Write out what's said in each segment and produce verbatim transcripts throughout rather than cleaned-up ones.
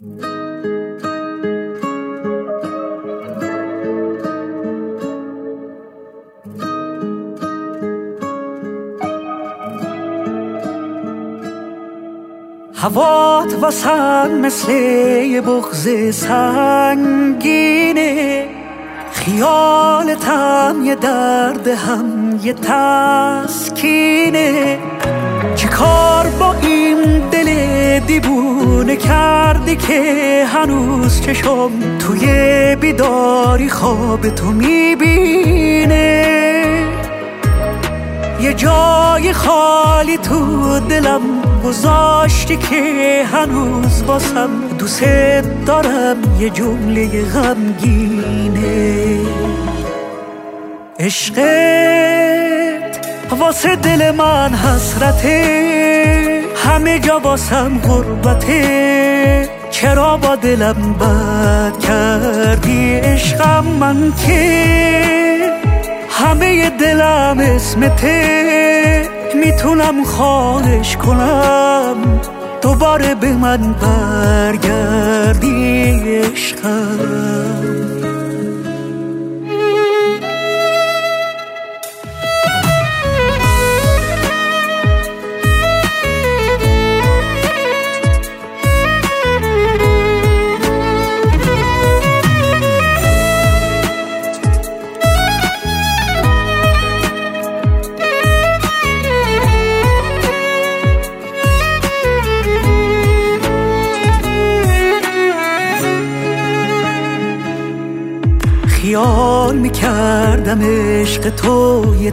هوات واسم مثل یه بغض سنگینه، خیالتم یه درد هم یه تسکینه. چه کار با این دل دیوونه کردی که هنوز چشم توی بیداری خواب تو میبینه؟ یه جای خالی تو دلم گذاشتی که هنوز واسم دوست دارم یه جمله غمگینه. عشقت واسه دل من حسرته، همه جا واسم غربته. چرا با دلم بد کردی عشقم؟ من که همه دلم اسمته، میتونم خواهش کنم دوباره به من برگردی عشقم. خیال میکردم عشق تو یه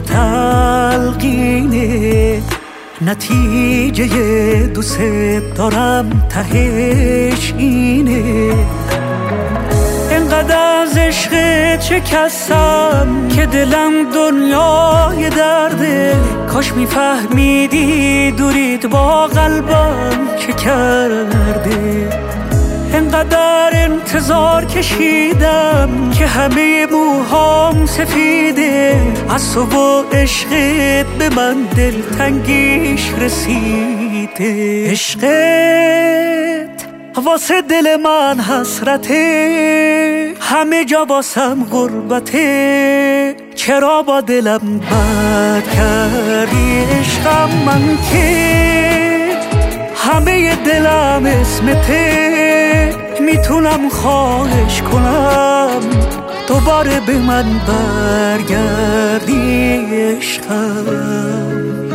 تلقینه، نتیجه دوست دارم تهش اینه. انقدر از عشقت شکستم که دلم دنیای درده. کاش میفهمیدی دورید با قلبم چه کرده. انقدر انتظار کشیدم که همه موهام سفیده، از تو و عشقت به من دلتنگیش رسیده. عشقت واسه دل من حسرته، همه جا واسم غربته. چرا با دلم بد کردی عشقم؟ من که همه دلم اسمته، میتونم خواهش کنم دوباره به من برگردی عشقم.